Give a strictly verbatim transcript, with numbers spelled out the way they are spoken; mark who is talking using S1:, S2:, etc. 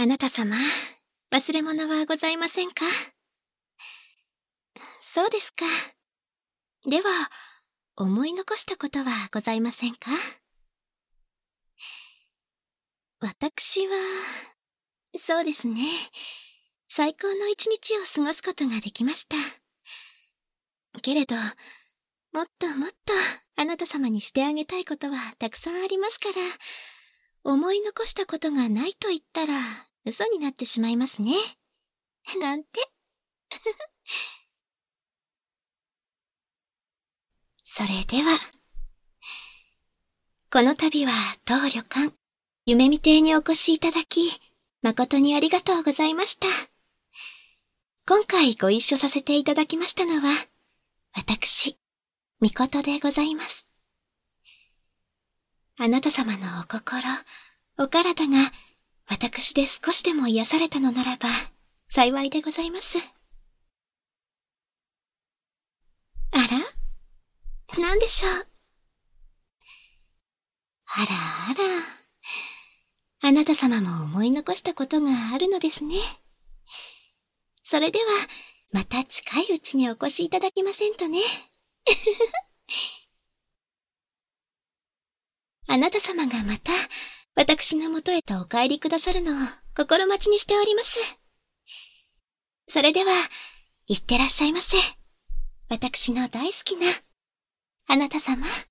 S1: あなた様、忘れ物はございませんか？そうですか。では、思い残したことはございませんか？私は、そうですね。最高の一日を過ごすことができました。けれど、もっともっとあなた様にしてあげたいことはたくさんありますから、思い残したことがないと言ったら嘘になってしまいますね。なんて。それでは、この度は当旅館、夢見亭にお越しいただき、誠にありがとうございました。今回ご一緒させていただきましたのは、私、みことでございます。あなた様のお心、お体が、私で少しでも癒されたのならば、幸いでございます。あら？何でしょう？あらあら、あなた様も思い残したことがあるのですね。それでは、また近いうちにお越しいただけませんとね。あなた様がまた、私のもとへとお帰りくださるのを心待ちにしております。それでは、いってらっしゃいませ。私の大好きな、あなた様。